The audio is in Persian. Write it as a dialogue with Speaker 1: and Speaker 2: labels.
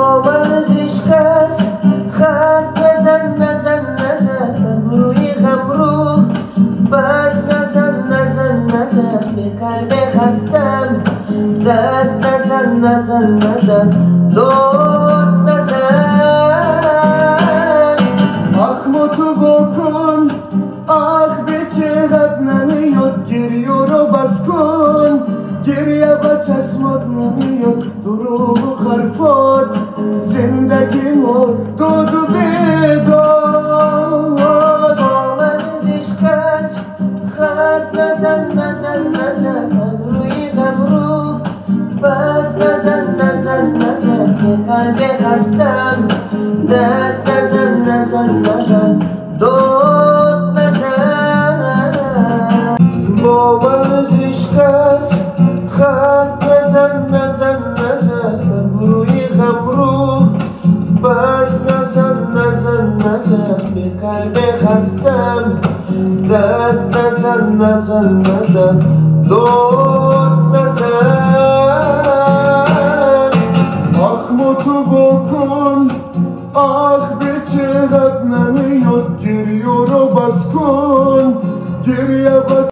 Speaker 1: باز عشقت خط نزن نزن نزن روی غم رو باز نزن نزن نزن به قلب خستم دست نزن نزن نزن داد نزن
Speaker 2: آخمو تو بکن آخ به چهرت نمیاد گریه رو بس کن گریه با چشمات نمیاد دروغ و خرفات زندگی ما داد و بیداد
Speaker 1: با من از عشقت حرف نزن نزن نزن روی غم رو بس نزن نزن نزن به قلب خستم دست نزن نزن نزن داد نزن با من از عشقت خط نزن نزن نزن روی غم رو بس نزن نزن نزن به قلب خستم دست نزن نزن نزن داد نزن
Speaker 2: آخمو تو بکن آخ به چهرت نمیاد گریه رو بس کن گریه با